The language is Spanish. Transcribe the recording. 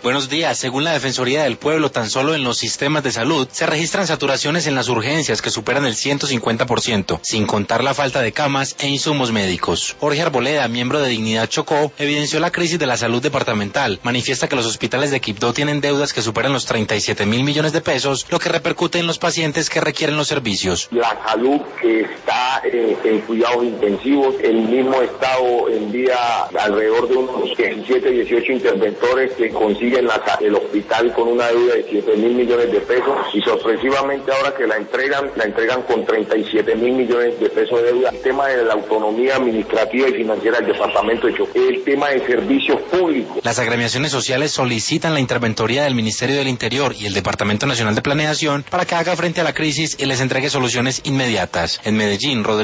Buenos días. Según la Defensoría del Pueblo, tan solo en los sistemas de salud se registran saturaciones en las urgencias que superan el 150%, sin contar la falta de camas e insumos médicos. Jorge Arboleda, miembro de Dignidad Chocó, evidenció la crisis de la salud departamental. Manifiesta que los hospitales de Quibdó tienen deudas que superan los 37.000 millones de pesos, lo que repercute en los pacientes que requieren los servicios. La salud que está en cuidados intensivos, el mismo Estado envía alrededor de unos 17, 18 interventores que consiguen el hospital con una deuda de 7.000 millones de pesos y sorpresivamente ahora que la entregan con 37.000 millones de pesos de deuda. El tema de la autonomía administrativa y financiera del departamento de Chocó, el tema de servicios públicos. Las agremiaciones sociales solicitan la interventoría del Ministerio del Interior y el Departamento Nacional de Planeación para que haga frente a la crisis y les entregue soluciones inmediatas. En Medellín, Rodrigo